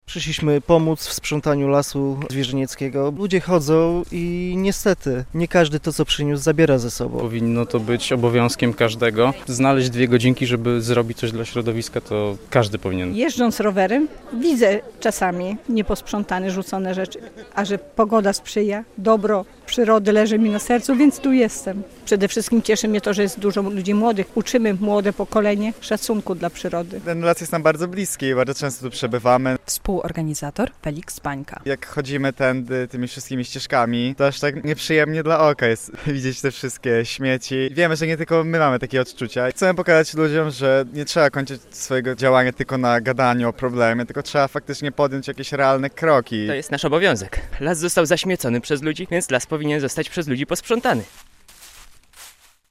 Przyszliśmy pomóc w sprzątaniu lasu zwierzynieckiego. Ludzie chodzą i niestety nie każdy to, co przyniósł, zabiera ze sobą. Powinno to być obowiązkiem każdego. Znaleźć 2 godzinki, żeby zrobić coś dla środowiska, to każdy powinien. Jeżdżąc rowerem widzę czasami nieposprzątane, rzucone rzeczy, a że pogoda sprzyja, dobro przyrody leży mi na sercu, więc tu jestem. Przede wszystkim cieszy mnie to, że jest dużo ludzi młodych. Uczymy młode pokolenie szacunku dla przyrody. Ten las jest nam bardzo bliski i bardzo często tu przebywamy. Współorganizator Felix Pańka. Jak chodzimy tędy tymi wszystkimi ścieżkami, to aż tak nieprzyjemnie dla oka jest widzieć te wszystkie śmieci. Wiemy, że nie tylko my mamy takie odczucia. Chcemy pokazać ludziom, że nie trzeba kończyć swojego działania tylko na gadaniu o problemie, tylko trzeba faktycznie podjąć jakieś realne kroki. To jest nasz obowiązek. Las został zaśmiecony przez ludzi, więc las powinien zostać przez ludzi posprzątany.